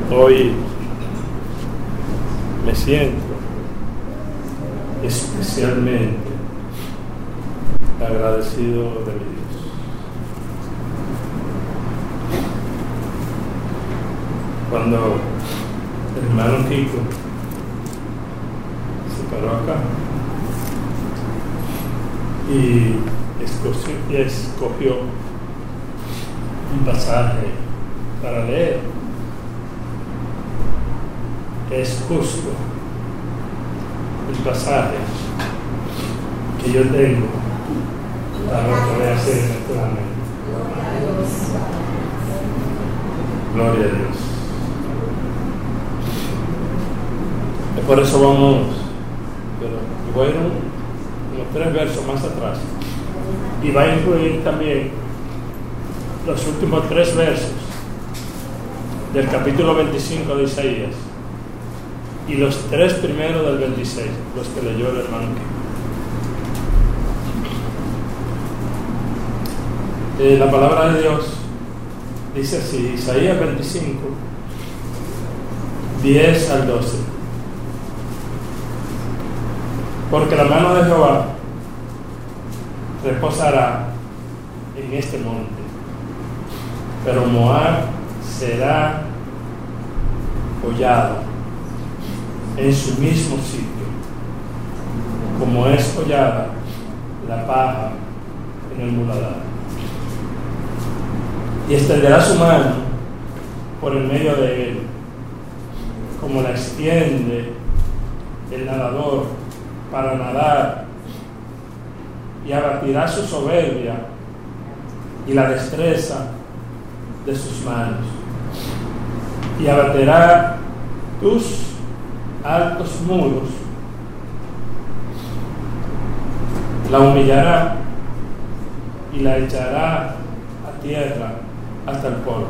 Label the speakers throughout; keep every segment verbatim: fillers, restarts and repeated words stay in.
Speaker 1: Hoy me siento especialmente agradecido de mi Dios. Cuando el hermano Kiko se paró acá y escogió, y escogió un pasaje para leer, es justo el pasaje que yo tengo para lo que voy a hacer en este momento. Gloria a Dios. Y por eso vamos, pero voy a ir unos tres versos más atrás y va a incluir también los últimos tres versos del capítulo veinticinco de Isaías y los tres primeros del veintiséis, los que leyó el hermano. Eh, la palabra de Dios dice así, Isaías veinticinco, diez al doce. Porque la mano de Jehová reposará en este monte, pero Moab será hollado en su mismo sitio, como es hollada la paja en el muladar. Y extenderá su mano por el medio de él, como la extiende el nadador para nadar, y abatirá su soberbia y la destreza de sus manos, y abaterá tus altos muros, la humillará y la echará a tierra hasta el polvo.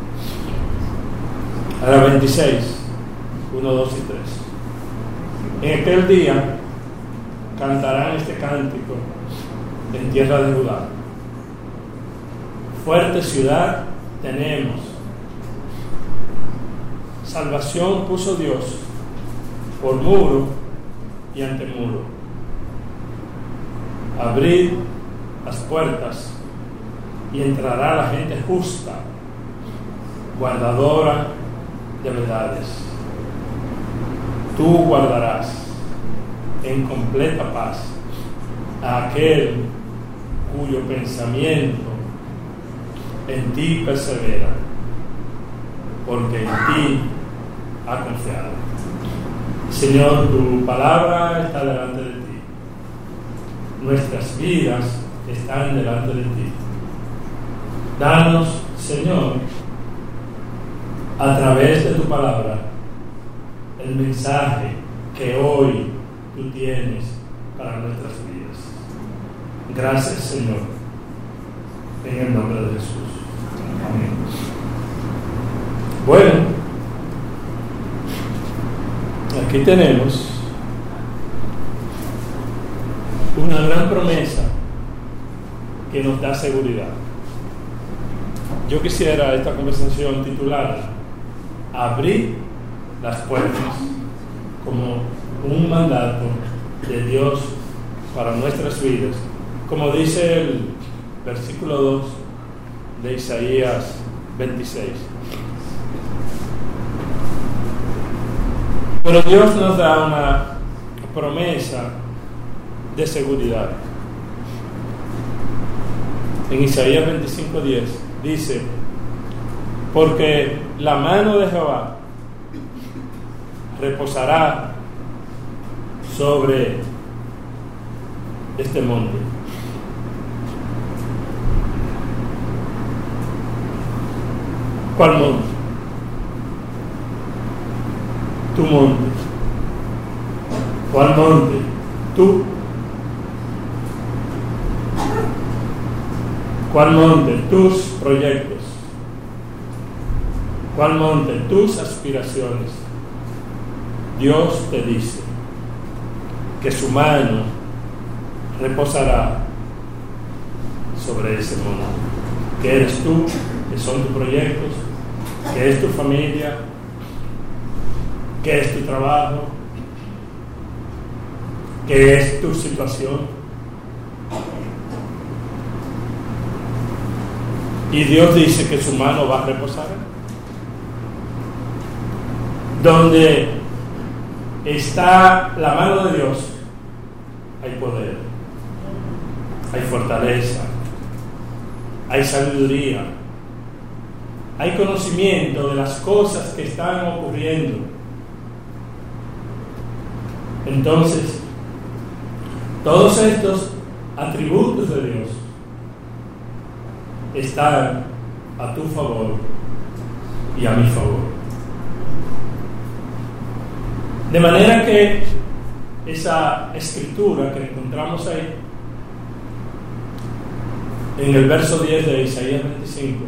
Speaker 1: Ahora veintiséis, uno, dos y tres. En aquel día cantarán este cántico en tierra de Judá. Fuerte ciudad tenemos, salvación puso Dios por muro y antemuro. Abrid las puertas y entrará la gente justa, guardadora de verdades. Tú guardarás en completa paz a aquel cuyo pensamiento en ti persevera, porque en ti ha confiado. Señor, tu palabra está delante de ti, nuestras vidas están delante de ti. Danos, Señor, a través de tu palabra, el mensaje que hoy tú tienes para nuestras vidas. Gracias, Señor, en el nombre de Jesús. Amén. Bueno, aquí tenemos una gran promesa que nos da seguridad. Yo quisiera esta conversación titular Abrir las puertas, como un mandato de Dios para nuestras vidas, como dice el versículo dos de Isaías veintiséis. Pero Dios nos da una promesa de seguridad. En Isaías veinticinco diez dice: porque la mano de Jehová reposará sobre este monte. ¿Cuál monte? Tu monte. ¿Cuál monte? Tú. ¿Cuál monte? Tus proyectos. ¿Cuál monte? Tus aspiraciones. Dios te dice que su mano reposará sobre ese monte, que eres tú, que son tus proyectos, que es tu familia, qué es tu trabajo, qué es tu situación. Y Dios dice que su mano va a reposar. Donde está la mano de Dios, hay poder, hay fortaleza, hay sabiduría, hay conocimiento de las cosas que están ocurriendo. Entonces, todos estos atributos de Dios están a tu favor y a mi favor. De manera que esa escritura que encontramos ahí en el verso diez de Isaías veinticinco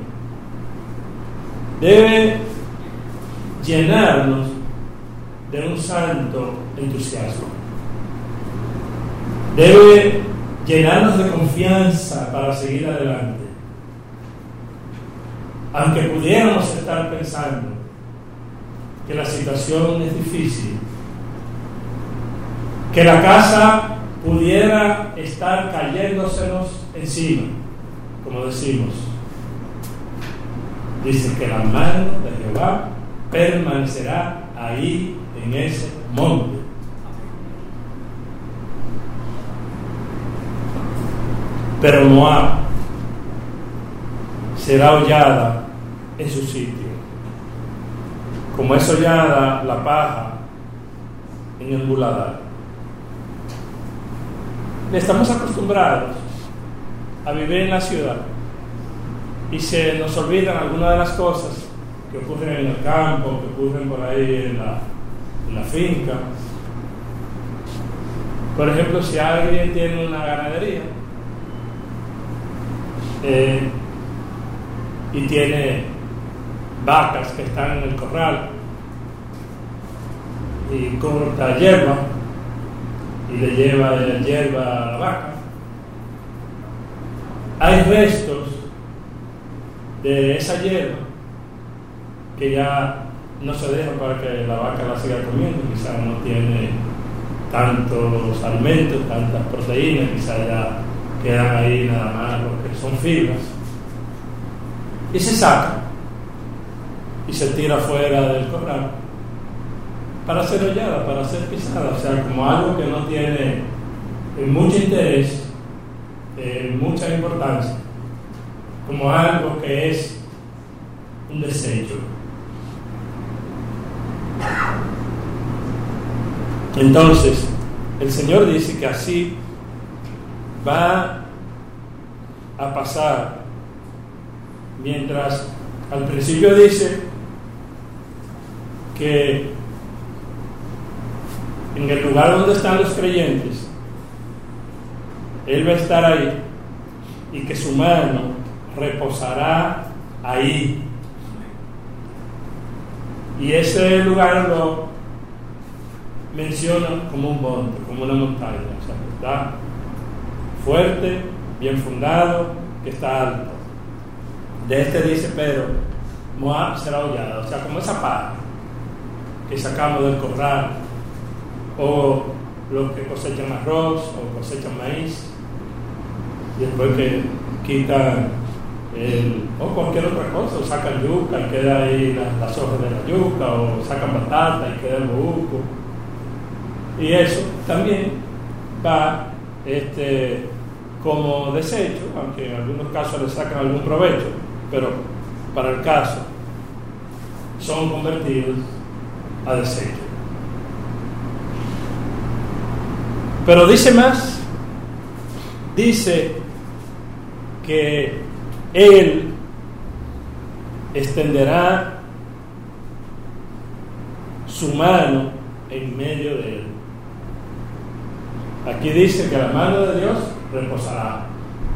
Speaker 1: debe llenarnos de un santo entusiasmo, debe llenarnos de confianza para seguir adelante, aunque pudiéramos estar pensando que la situación es difícil, que la casa pudiera estar cayéndosenos encima, como decimos. Dice que la mano de Jehová permanecerá ahí en ese monte. Pero Moab será hollada en su sitio, como es hollada la paja en el muladar. Estamos acostumbrados a vivir en la ciudad y se nos olvidan algunas de las cosas que ocurren en el campo, que ocurren por ahí en la, en la finca. Por ejemplo, si alguien tiene una ganadería eh, y tiene vacas que están en el corral y corta hierba y le lleva la hierba a la vaca, hay restos de esa hierba que ya no se deja para que la vaca la siga comiendo, quizás no tiene tantos alimentos, tantas proteínas, quizás ya quedan ahí nada más lo que son fibras, y se saca y se tira fuera del corral para ser hollada, para ser pisada, o sea, como algo que no tiene eh, mucho interés, eh, mucha importancia, como algo que es un desecho. Entonces, el Señor dice que así va a pasar, mientras al principio dice que en el lugar donde están los creyentes, Él va a estar ahí y que su mano reposará ahí. Y ese lugar lo menciona como un monte, como una montaña, o sea, que está fuerte, bien fundado, que está alto. De este dice Pedro, Moab será hollada, o sea, como esa paja que sacamos del corral, o los que cosechan arroz o cosechan maíz, y después que quitan el, o cualquier otra cosa, o sacan yuca y queda ahí las, las hojas de la yuca, o sacan batata y queda el bobuco, y eso también va este, como desecho, aunque en algunos casos le sacan algún provecho, pero para el caso son convertidos a desecho. Pero dice más, dice que Él extenderá su mano en medio de él. Aquí dice que la mano de Dios reposará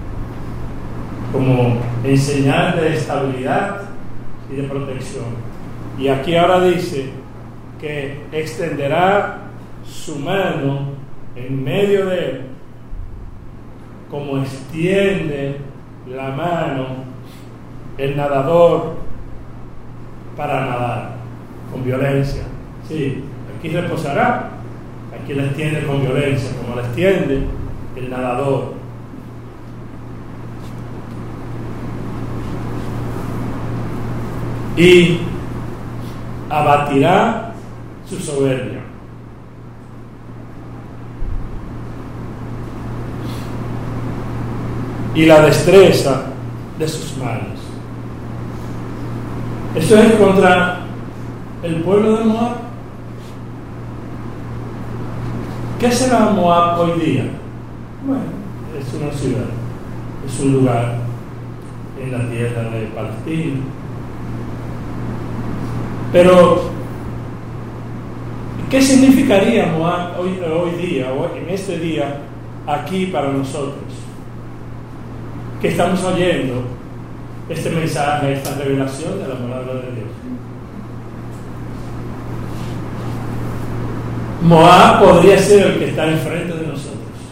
Speaker 1: como en señal de estabilidad y de protección. Y aquí ahora dice que extenderá su mano en medio de él, como extiende la mano el nadador para nadar con violencia, Sí, aquí reposará, aquí les tiende con violencia, como les tiende el nadador. Y abatirá su soberbia. Y la destreza de sus manos. Eso es contra el pueblo de Moab. ¿Qué será Moab hoy día? Bueno, es una ciudad, es un lugar en la tierra de Palestina. Pero, ¿qué significaría Moab hoy, hoy día, hoy, en este día, aquí para nosotros? Que estamos oyendo este mensaje, esta revelación de la palabra de Dios. Moab podría ser el que está enfrente de nosotros.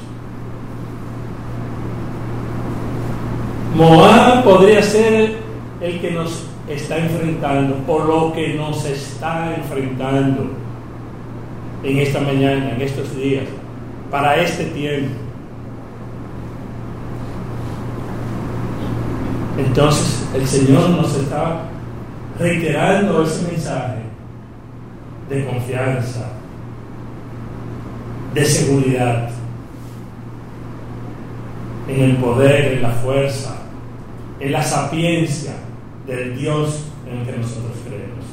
Speaker 1: Moab podría ser el que nos está enfrentando, o lo que nos está enfrentando en esta mañana, en estos días, para este tiempo. Entonces el Señor nos está reiterando ese mensaje de confianza, de seguridad en el poder, en la fuerza, en la sapiencia del Dios en el que nosotros creemos.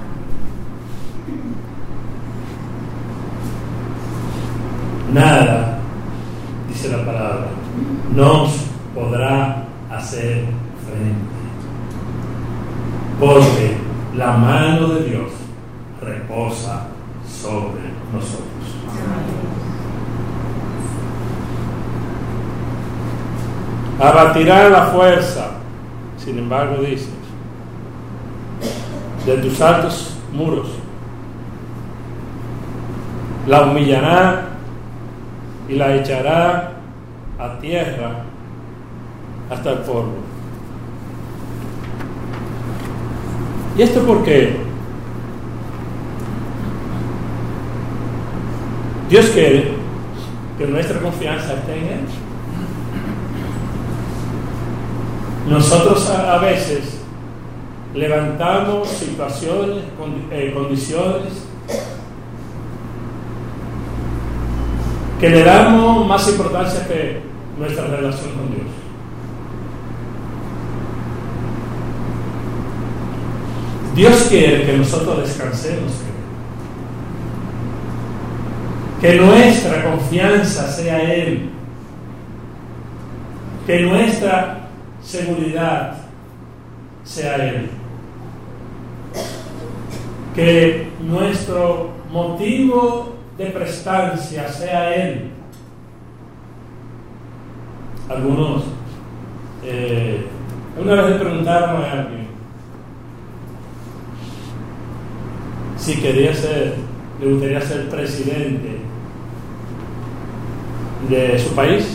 Speaker 1: Nada, dice la palabra, nos podrá hacer frente, porque la mano de Dios reposa sobre nosotros. Abatirá la fuerza, sin embargo, dice, de tus altos muros, la humillará y la echará a tierra hasta el polvo. ¿Y esto por qué? Dios quiere que nuestra confianza esté en Él. Nosotros a, a veces levantamos situaciones, eh, condiciones que le damos más importancia que nuestra relación con Dios. Dios quiere que nosotros descansemos en Él, que nuestra confianza sea Él, que nuestra seguridad sea Él, que nuestro motivo de prestancia sea Él. Algunos eh, una vez le preguntaron a alguien si quería ser, le gustaría ser presidente de su país.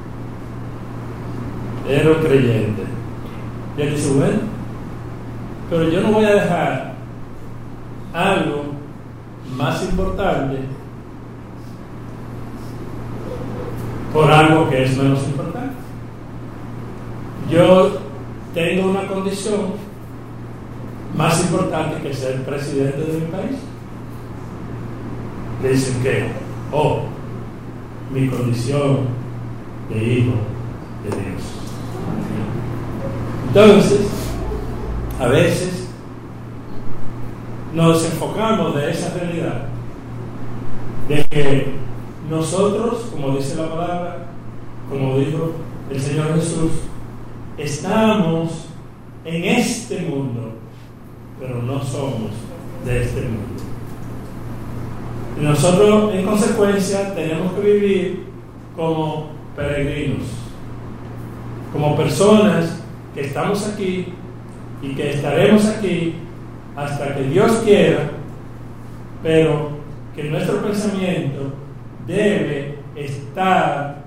Speaker 1: Era un creyente. Y él dice, bueno, pero yo no voy a dejar algo más importante por algo que es menos importante. Yo tengo una condición más importante que ser presidente de mi país. Le dicen que, oh, mi condición de hijo de Dios. Entonces, a veces nos enfocamos de esa realidad, de que nosotros, como dice la palabra, como dijo el Señor Jesús, estamos en este mundo, pero no somos de este mundo. Y nosotros, en consecuencia, tenemos que vivir como peregrinos, como personas que estamos aquí y que estaremos aquí hasta que Dios quiera, pero que nuestro pensamiento debe estar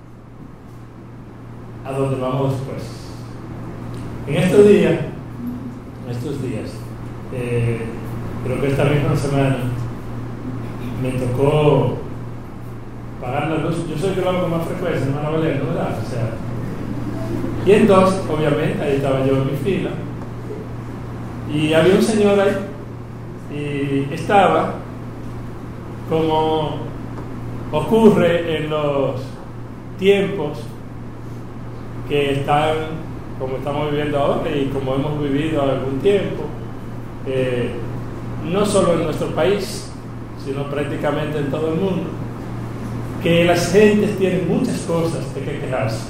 Speaker 1: a donde vamos después. En estos días, en estos días, eh, creo que esta misma semana me tocó pagar la luz. Yo soy el que lo hago con más frecuencia, hermano Valero, ¿verdad? O sea, y entonces, obviamente, ahí estaba yo en mi fila y había un señor ahí y estaba como ocurre en los tiempos que están como estamos viviendo ahora y como hemos vivido algún tiempo, eh, no solo en nuestro país, sino prácticamente en todo el mundo, que las gentes tienen muchas cosas de que quejarse.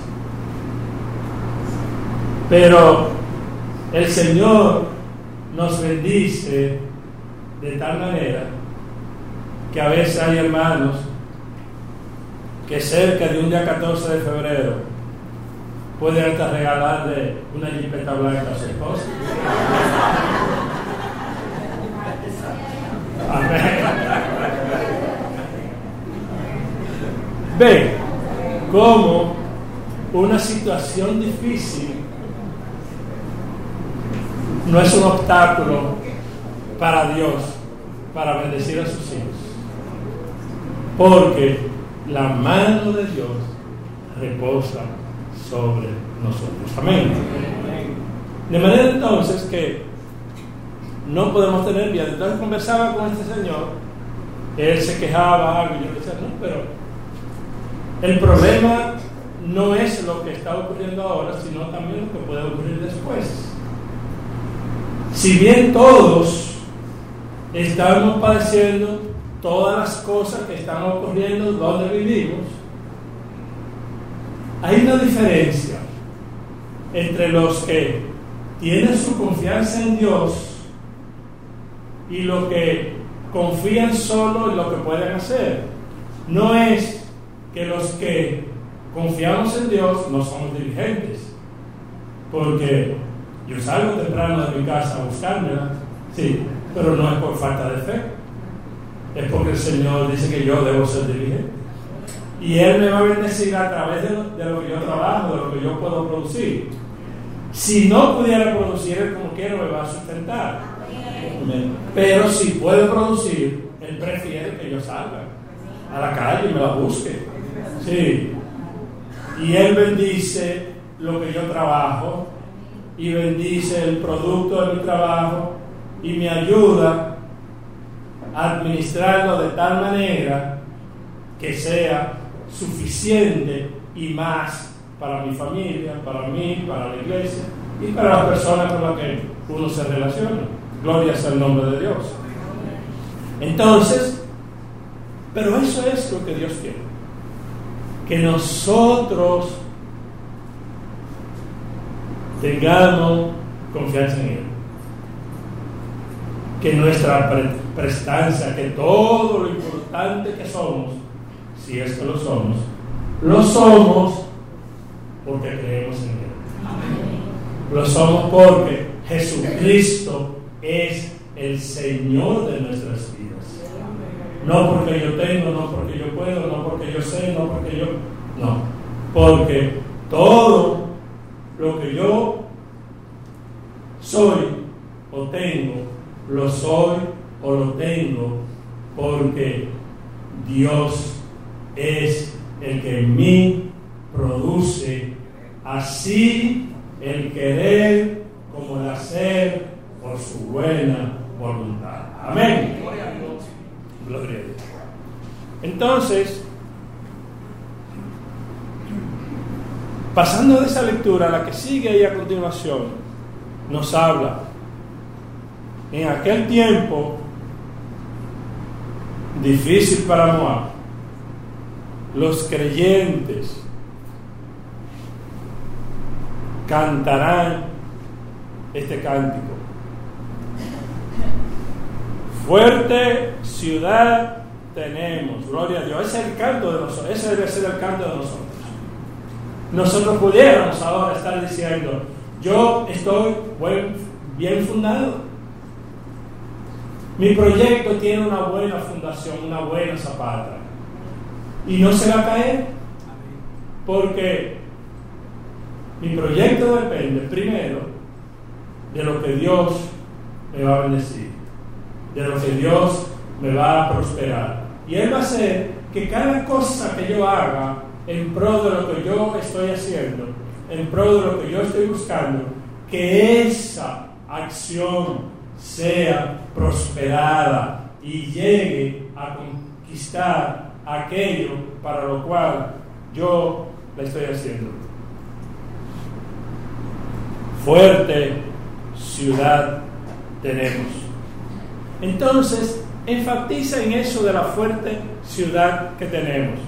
Speaker 1: Pero el Señor nos bendice de tal manera que a veces hay hermanos que cerca de un día catorce de febrero pueden hasta regalarle una jipeta blanca a su esposa. Amén. Ven cómo una situación difícil no es un obstáculo para Dios para bendecir a sus hijos, porque la mano de Dios reposa sobre nosotros. Amén. De manera entonces que no podemos tener miedo. Entonces conversaba con este señor, él se quejaba algo y yo decía, no, pero el problema no es lo que está ocurriendo ahora, sino también lo que puede ocurrir después. Si bien todos estamos padeciendo todas las cosas que están ocurriendo donde vivimos, hay una diferencia entre los que tienen su confianza en Dios y los que confían solo en lo que pueden hacer. No es que los que confiamos en Dios no somos diligentes, porque yo salgo temprano de mi casa a buscármela, sí, pero no es por falta de fe, es porque el Señor dice que yo debo ser diligente y Él me va a bendecir a través de lo, de lo que yo trabajo, de lo que yo puedo producir. Si no pudiera producir, Él como quiera me va a sustentar. Amén. Pero si puede producir, Él prefiere que yo salga a la calle y me la busque. Sí. Y Él bendice lo que yo trabajo y bendice el producto de mi trabajo y me ayuda a administrarlo de tal manera que sea suficiente y más para mi familia, para mí, para la iglesia y para las personas con las que uno se relaciona. Gloria sea el nombre de Dios. Entonces, pero eso es lo que Dios quiere, que nosotros tengamos confianza en Él, que nuestra pre- prestancia, que todo lo importante que somos, si es que lo somos, lo somos porque creemos en Él. Amén. Lo somos porque Jesucristo es el Señor de nuestras vidas. No porque yo tengo, no porque yo puedo, no porque yo sé, no porque yo... No, porque todo lo que yo soy o tengo, lo soy o lo tengo porque Dios es el que en mí produce así el querer como el hacer por su buena voluntad. Amén. Gloria a Dios. Entonces, pasando de esa lectura, la que sigue ahí a continuación, nos habla. En aquel tiempo difícil para Moab, los creyentes cantarán este cántico. Fuerte ciudad tenemos, gloria a Dios. Ese es el canto de nosotros, ese debe ser el canto de nosotros. Nosotros pudiéramos ahora estar diciendo, yo estoy buen, bien fundado. Mi proyecto tiene una buena fundación, una buena zapata. Y no se va a caer. Porque mi proyecto depende primero de lo que Dios me va a bendecir. de lo que Dios me va a prosperar. Y Él va a hacer que cada cosa que yo haga en pro de lo que yo estoy haciendo, en pro de lo que yo estoy buscando, que esa acción sea prosperada y llegue a conquistar aquello para lo cual yo la estoy haciendo. Fuerte ciudad tenemos. Entonces, enfatiza en eso de la fuerte ciudad que tenemos.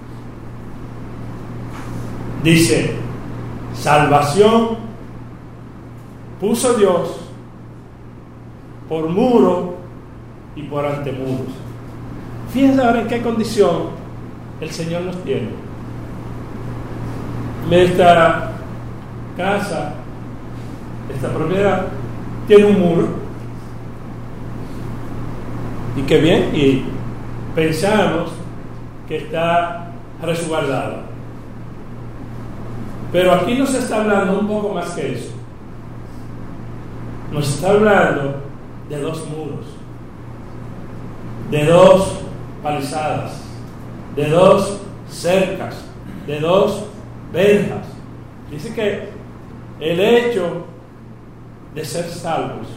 Speaker 1: Dice, salvación puso Dios por muro y por antemuros. Fíjense ahora en qué condición el Señor nos tiene. Esta casa, esta propiedad, tiene un muro. Y qué bien, y pensamos que está resguardada. Pero aquí nos está hablando un poco más que eso. Nos está hablando de dos muros, de dos palizadas, de dos cercas, de dos verjas. Dice que el hecho de ser salvos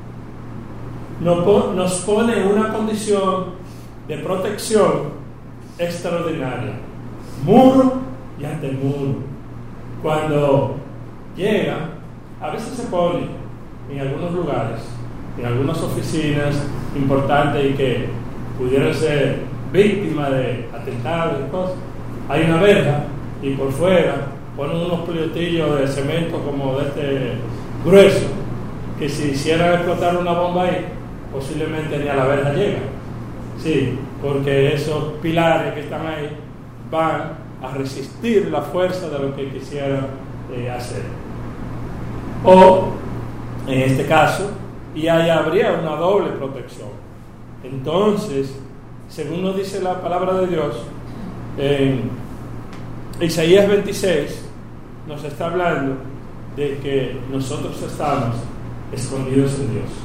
Speaker 1: nos pone en una condición de protección extraordinaria. Muro y antemuro. Cuando llega, a veces se pone en algunos lugares, en algunas oficinas importantes y que pudieran ser víctimas de atentados y cosas, hay una verja y por fuera ponen unos pliotillos de cemento como de este grueso, que si hicieran explotar una bomba ahí, posiblemente ni a la verja llega. Sí, porque esos pilares que están ahí van a resistir la fuerza de lo que quisieran eh, hacer. O, en este caso, y ahí habría una doble protección. Entonces, según nos dice la palabra de Dios, en Isaías veintiséis nos está hablando de que nosotros estamos escondidos en Dios.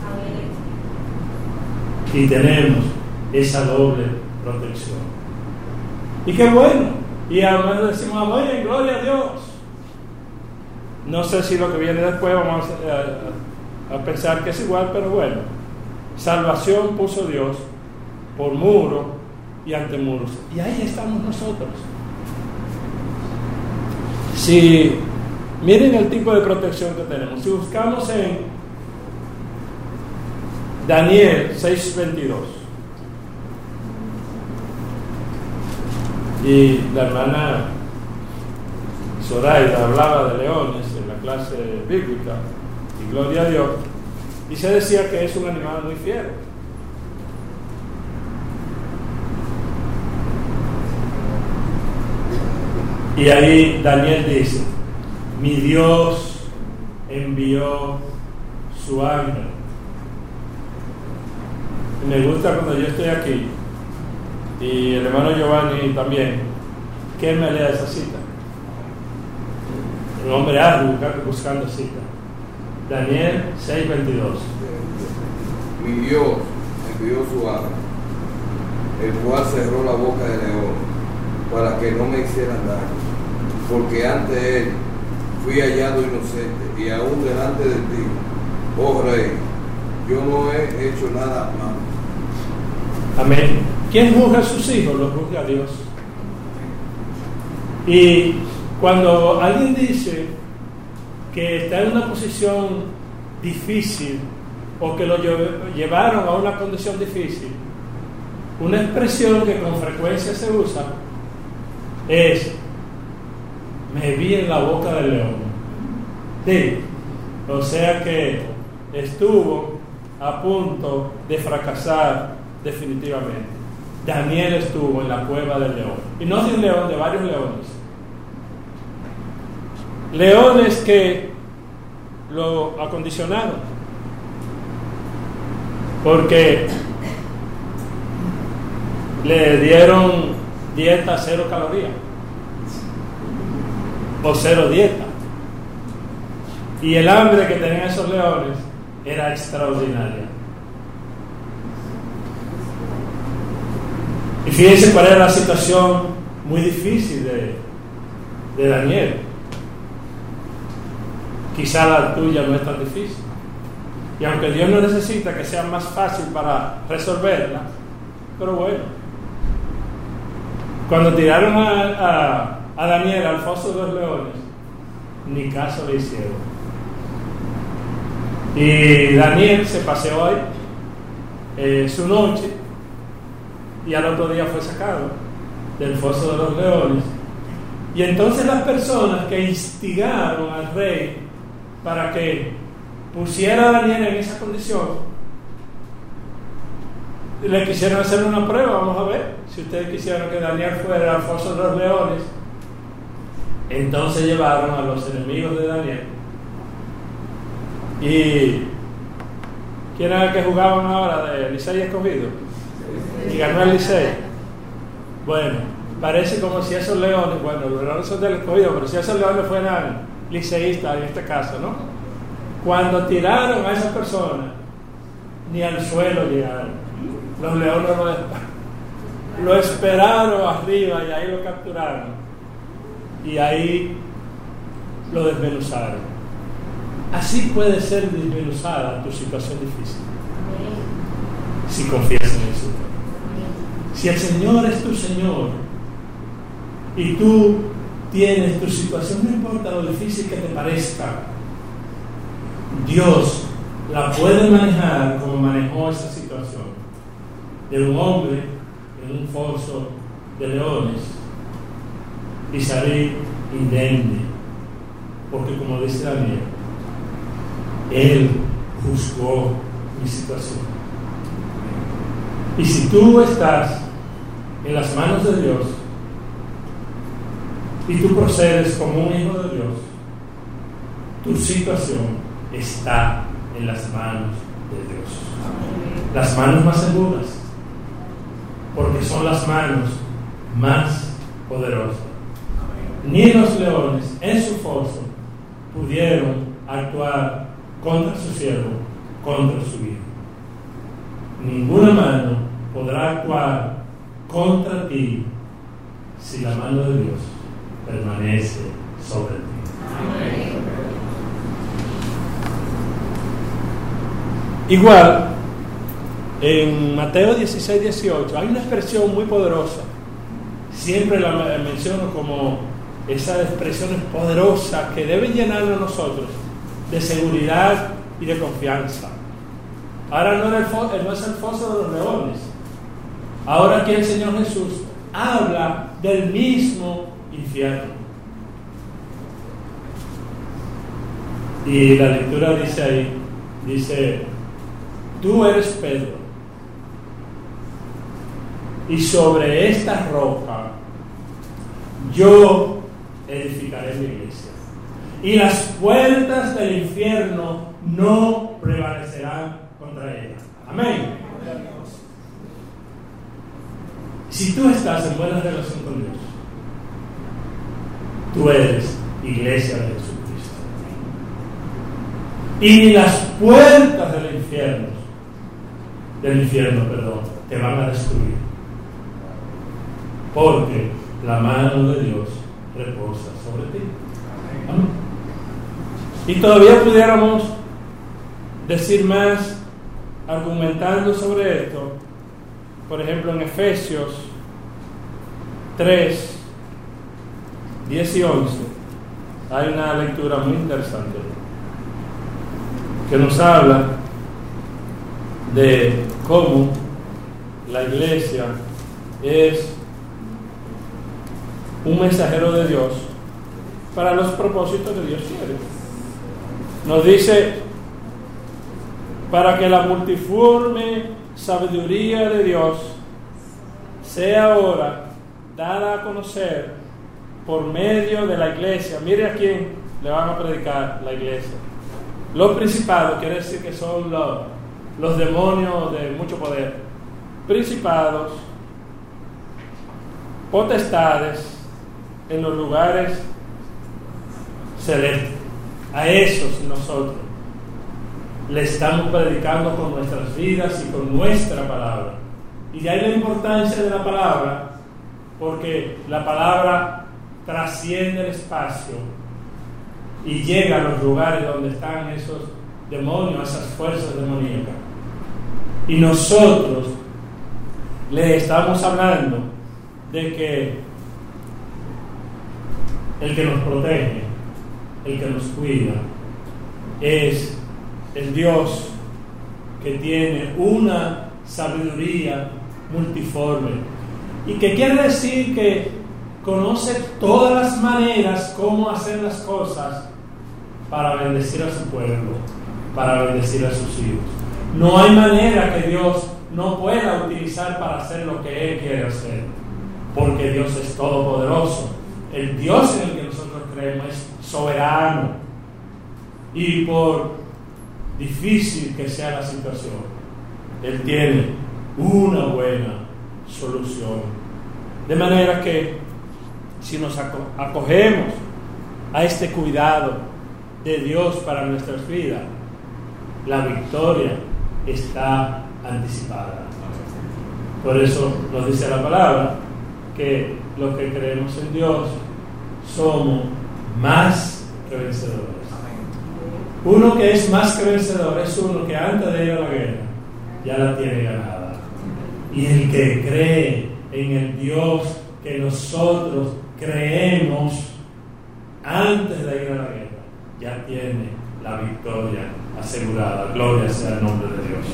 Speaker 1: Y tenemos esa doble protección. Y qué bueno. Y además decimos, amén, gloria a Dios. No sé si lo que viene después vamos a, a, a pensar que es igual, pero bueno. Salvación puso Dios por muro y antemuros. Y ahí estamos nosotros. Si miren el tipo de protección que tenemos. Si buscamos en Daniel seis veintidós, y la hermana Zoraida hablaba de leones en la clase bíblica, y gloria a Dios, y se decía que es un animal muy fiero. Y ahí Daniel dice, mi Dios envió su ángel. Y me gusta cuando yo estoy aquí, y el hermano Giovanni también, que él me lea esa cita. El hombre arduo buscando cita. Daniel seis veintidós.
Speaker 2: Mi Dios envió su ángel, el cual cerró la boca del león para que no me hicieran daño, porque ante él fui hallado inocente, y aún delante de ti, oh rey, yo no he hecho nada malo.
Speaker 1: Amén. ¿Quién juzga a sus hijos? Los juzga a Dios. Y cuando alguien dice que está en una posición difícil o que lo llevaron a una condición difícil, una expresión que con frecuencia se usa es: me vi en la boca del león. Sí. O sea que estuvo a punto de fracasar definitivamente. Daniel estuvo en la cueva del león, y no de un león, de varios leones. Leones que lo acondicionaron, porque le dieron dieta cero calorías o cero dieta, y el hambre que tenían esos leones era extraordinaria. Y fíjense cuál era la situación muy difícil de, de Daniel. Quizá la tuya no es tan difícil. Y aunque Dios no necesita que sea más fácil para resolverla, pero bueno. Cuando tiraron a, a, a Daniel al foso de los leones, ni caso le hicieron. Y Daniel se paseó ahí eh, su noche y al otro día fue sacado del foso de los leones. Y entonces las personas que instigaron al rey para que pusiera a Daniel en esa condición, le quisieron hacer una prueba. Vamos a ver si ustedes quisieran que Daniel fuera al foso de los leones. Entonces llevaron a los enemigos de Daniel. ¿Y quién era el que jugaban ahora de Licey Escogido? Y ganó el Licey. Bueno, parece como si esos leones, bueno, los leones son del Escogido, pero si esos leones fueran liceístas en este caso, ¿no? Cuando tiraron a esas personas, ni al suelo llegaron. Los leones lo, lo esperaron arriba y ahí lo capturaron. Y ahí lo desmenuzaron. Así puede ser desmenuzada tu situación difícil. Si confías en el Señor. Si el Señor es tu Señor y tú tienes tu situación, no importa lo difícil que te parezca, Dios la puede manejar como manejó esa situación de un hombre en un foso de leones y salir indemne, porque como dice Daniel, Él juzgó mi situación. Y si tú estás en las manos de Dios y tú procedes como un hijo de Dios, tu situación está en las manos de Dios. Las manos más seguras, porque son las manos más poderosas. Ni los leones en su foso pudieron actuar contra su siervo, contra su hijo. Ninguna mano podrá actuar contra ti si la mano de Dios permanece sobre ti. Amén. Igual, en Mateo dieciséis, dieciocho hay una expresión muy poderosa. Siempre la menciono como esas expresiones poderosas que deben llenarnos a nosotros de seguridad y de confianza. Ahora no, el fo- no es el foso de los leones. Ahora aquí el Señor Jesús habla del mismo infierno. Y la lectura dice ahí, dice: tú eres Pedro, y sobre esta roca yo edificaré mi iglesia, y las puertas del infierno no prevalecerán contra ella. Amén. Si tú estás en buena relación con Dios, tú eres iglesia de Jesucristo, y ni las puertas del infierno del infierno, perdón, te van a destruir, porque la mano de Dios reposa sobre ti. Amén. Y todavía pudiéramos decir más argumentando sobre esto. Por ejemplo, en Efesios tres, diez y once hay una lectura muy interesante que nos habla de cómo la iglesia es un mensajero de Dios para los propósitos que Dios quiere. Nos dice: para que la multiforme sabiduría de Dios sea ahora dada a conocer por medio de la iglesia. Mire a quién le van a predicar la iglesia. Los principados, quiere decir que son los, los demonios de mucho poder. Principados, potestades en los lugares celestes. A esos nosotros le estamos predicando con nuestras vidas y con nuestra palabra. Y de ahí la importancia de la palabra, porque la palabra trasciende el espacio y llega a los lugares donde están esos demonios, esas fuerzas demoníacas. Y nosotros le estamos hablando de que el que nos protege, el que nos cuida, es el Dios que tiene una sabiduría multiforme, y que quiere decir que conoce todas las maneras cómo hacer las cosas para bendecir a su pueblo, para bendecir a sus hijos. No hay manera que Dios no pueda utilizar para hacer lo que Él quiere hacer, porque Dios es todopoderoso. El Dios en el que nosotros creemos es soberano, y por difícil que sea la situación, Él tiene una buena solución. De manera que si nos acogemos a este cuidado de Dios para nuestras vidas, la victoria está anticipada. Por eso nos dice la palabra que los que creemos en Dios somos más que vencedores. Uno que es más que vencedor es uno que antes de ir a la guerra ya la tiene ganada. Y el que cree en el Dios que nosotros creemos antes de ir a la guerra ya tiene la victoria asegurada. Gloria sea el nombre de Dios.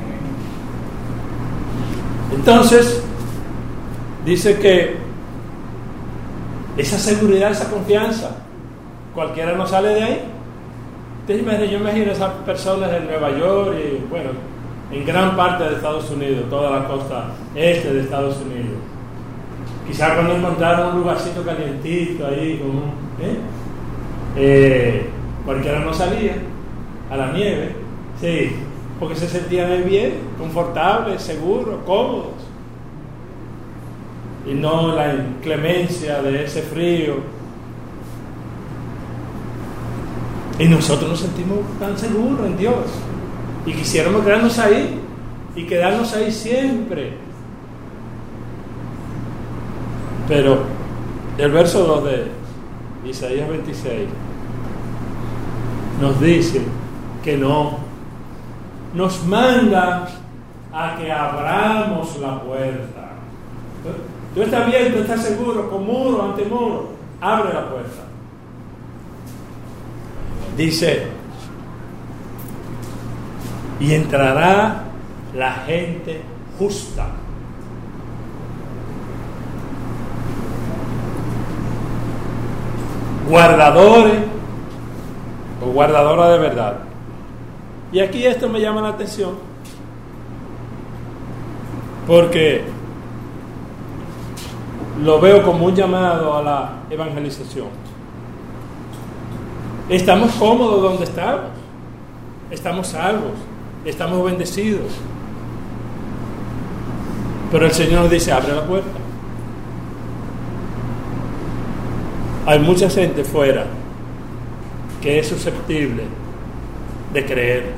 Speaker 1: Entonces dice que esa seguridad, esa confianza, cualquiera no sale de ahí. Entonces, yo imagino a esas personas en Nueva York y bueno, en gran parte de Estados Unidos, toda la costa este de Estados Unidos. Quizás cuando encontraron un lugarcito calientito ahí, con un, ¿eh? Eh, cualquiera no salía a la nieve, sí, porque se sentían bien, confortables, seguros, cómodos, y no la inclemencia de ese frío. Y nosotros nos sentimos tan seguros en Dios y quisiéramos quedarnos ahí y quedarnos ahí siempre. Pero el verso dos de Isaías veintiséis nos dice que no, nos manda a que abramos la puerta. Tú estás bien, tú estás seguro, con muro, ante muro, abre la puerta. Dice, y entrará la gente justa. Guardadores o guardadora de verdad. Y aquí esto me llama la atención, porque lo veo como un llamado a la evangelización. Estamos cómodos donde estamos, estamos salvos, estamos bendecidos, pero el Señor nos dice, abre la puerta. Hay mucha gente fuera que es susceptible de creer,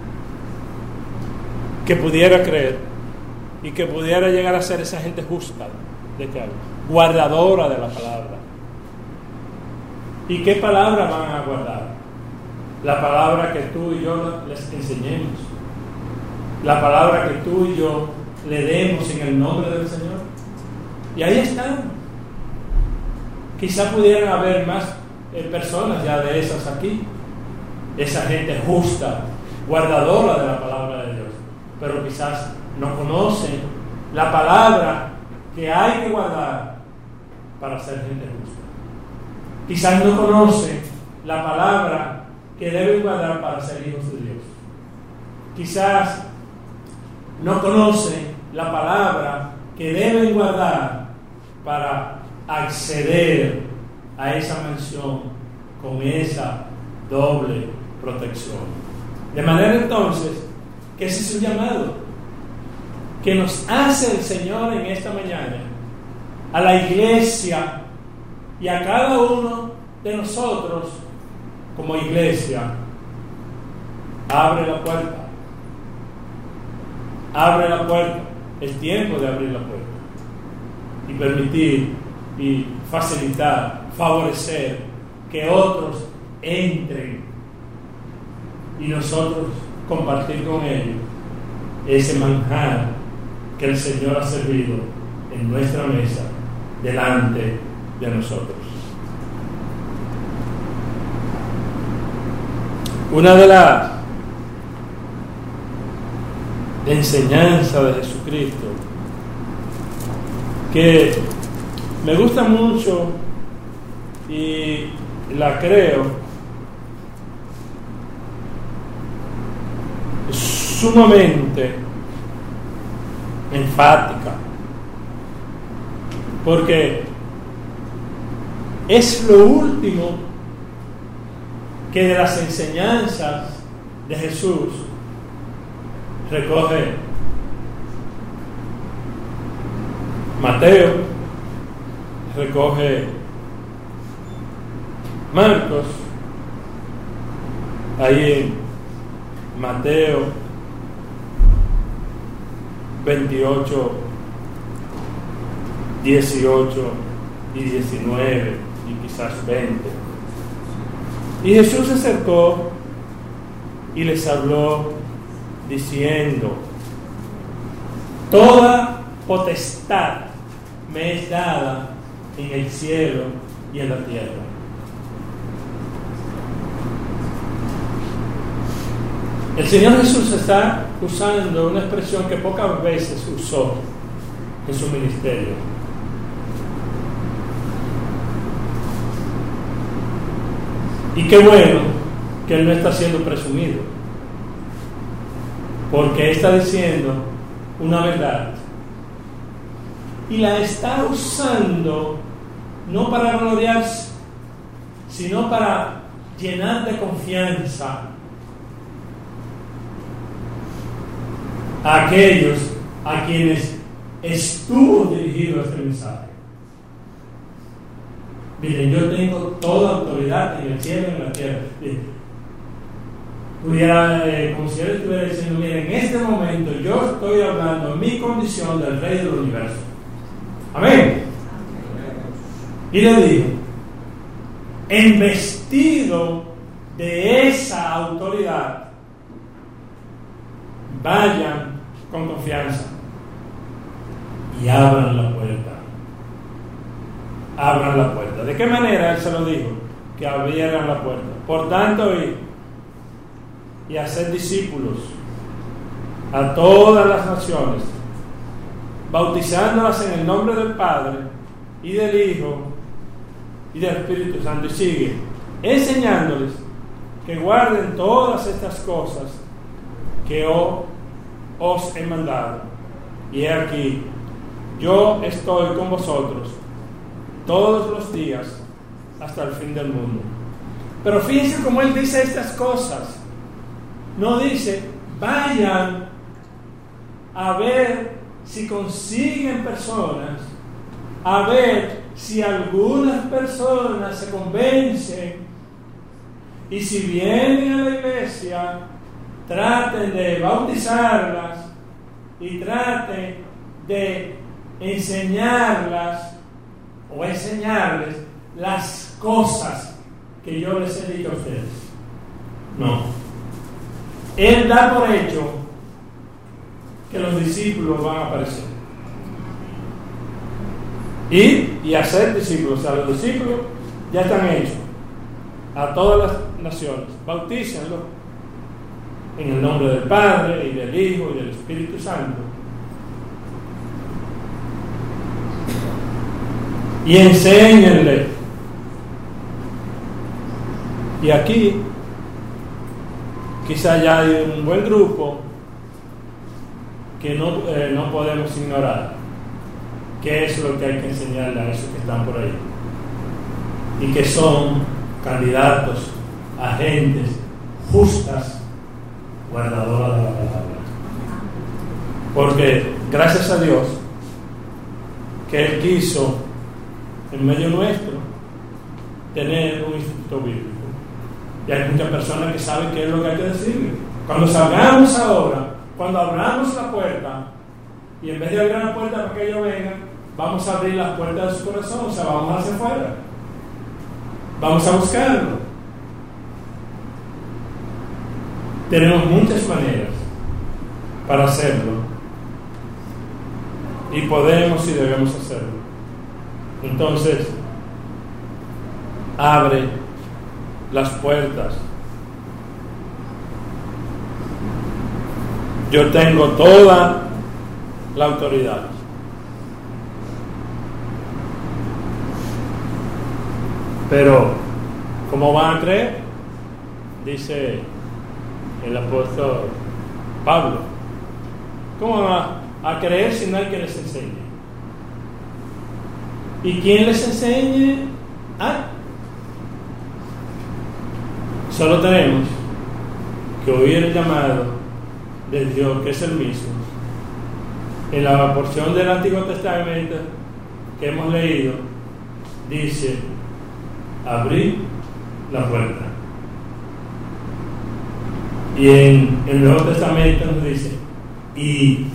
Speaker 1: que pudiera creer y que pudiera llegar a ser esa gente justa, de que guardadora de la palabra. ¿Y qué palabra van a guardar? La palabra que tú y yo les enseñemos, la palabra que tú y yo le demos en el nombre del Señor. Y ahí están. Quizá pudieran haber más eh, personas ya de esas aquí, esa gente justa, guardadora de la palabra de Dios, pero quizás no conocen la palabra que hay que guardar para ser gente justa. Quizás no conocen la palabra que deben guardar para ser hijos de Dios. Quizás no conocen la palabra que deben guardar para acceder a esa mansión con esa doble protección. De manera entonces que ese es un llamado que nos hace el Señor en esta mañana a la iglesia y a cada uno de nosotros como iglesia. Abre la puerta, abre la puerta, es tiempo de abrir la puerta y permitir y facilitar, favorecer que otros entren y nosotros compartir con ellos ese manjar que el Señor ha servido en nuestra mesa delante de nosotros. Una de las enseñanzas de Jesucristo que me gusta mucho y la creo sumamente enfática, porque es lo último que de las enseñanzas de Jesús recoge Mateo, recoge Marcos, ahí en Mateo veintiocho, dieciocho y diecinueve y quizás veinte. Y Jesús se acercó y les habló diciendo: toda potestad me es dada en el cielo y en la tierra. El Señor Jesús está usando una expresión que pocas veces usó en su ministerio. Y qué bueno que Él no está siendo presumido, porque está diciendo una verdad y la está usando no para gloriarse, sino para llenar de confianza a aquellos a quienes estuvo dirigido este mensaje. Miren, yo tengo toda autoridad en el cielo y en la tierra. Pudiera, eh, como si él estuviera diciendo: miren, en este momento yo estoy hablando en mi condición del Rey del universo. Amén. Y le dijo: investido de esa autoridad, vayan con confianza y abran la puerta. Abran la puerta. ¿De qué manera Él se lo dijo? Que abrieran la puerta. Por tanto, ir y hacer discípulos a todas las naciones, bautizándolas en el nombre del Padre y del Hijo y del Espíritu Santo. Y sigue enseñándoles que guarden todas estas cosas que os he mandado. Y he aquí, yo estoy con vosotros todos los días hasta el fin del mundo. Pero fíjense cómo Él dice estas cosas. No dice: vayan a ver si consiguen personas, a ver si algunas personas se convencen, y si vienen a la iglesia, traten de bautizarlas y traten de enseñarlas o enseñarles las cosas que yo les he dicho a ustedes. No. Él da por hecho que los discípulos van a aparecer. Ir y hacer discípulos. O sea, los discípulos ya están hechos a todas las naciones. Bautícenlos en el nombre del Padre y del Hijo y del Espíritu Santo. Y enséñenle. Y aquí quizá ya hay un buen grupo que no, eh, no podemos ignorar. ¿Qué es lo que hay que enseñarle a esos que están por ahí? Y que son candidatos a gentes justas, guardadoras de la palabra. Porque gracias a Dios que Él quiso en medio nuestro tener un instituto bíblico. Y hay muchas personas que saben qué es lo que hay que decir. Cuando salgamos ahora, cuando abramos la puerta, Y en vez de abrir la puerta para que ellos vengan, vamos a abrir las puertas de su corazón, o sea, vamos hacia afuera. Vamos a buscarlo. Tenemos muchas maneras para hacerlo. Y podemos y debemos hacerlo. Entonces, abre las puertas. Yo tengo toda la autoridad. Pero, ¿cómo van a creer? Dice el apóstol Pablo. ¿Cómo van a creer si no hay quien les enseñe? ¿Y quién les enseñe? Ah, solo tenemos que oír el llamado de Dios, que es el mismo. En la porción del Antiguo Testamento que hemos leído, dice: abrir la puerta. Y en el Nuevo Testamento nos dice: y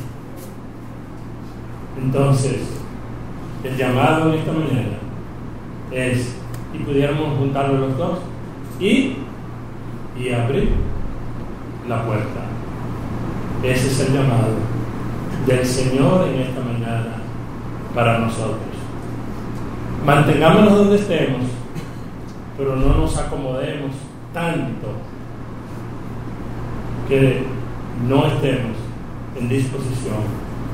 Speaker 1: entonces el llamado en esta mañana es, y pudiéramos juntarlo los dos, y y abrir la puerta. Ese es el llamado del Señor en esta mañana para nosotros. Mantengámonos donde estemos, pero no nos acomodemos tanto que no estemos en disposición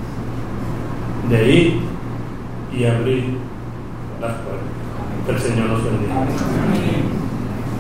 Speaker 1: de ir y abrir las puertas. Que el Señor nos bendiga.